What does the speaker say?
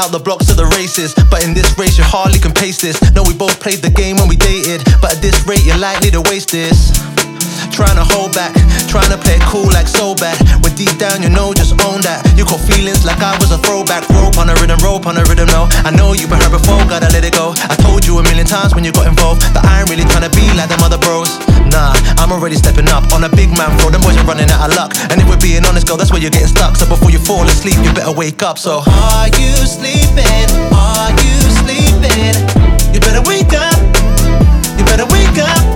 out the blocks to the races, but in this race you hardly can pace this. No, we both played the game when we dated, but at this rate you're likely to waste this. Trying to hold back, trying to play it cool like so bad, when deep down you know, just own that. You got feelings like I was a throwback. Rope on a rhythm, no. I know you've been hurt before, gotta let it go. I told you a million times when you got involved that I ain't really trying to be like them other bros. Nah, I'm already stepping up on a big man floor. Them boys are running out of luck, and if we're being honest, girl, that's where you're getting stuck. So before you fall asleep, you better wake up. So are you sleeping? Are you sleeping? You better wake up. You better wake up.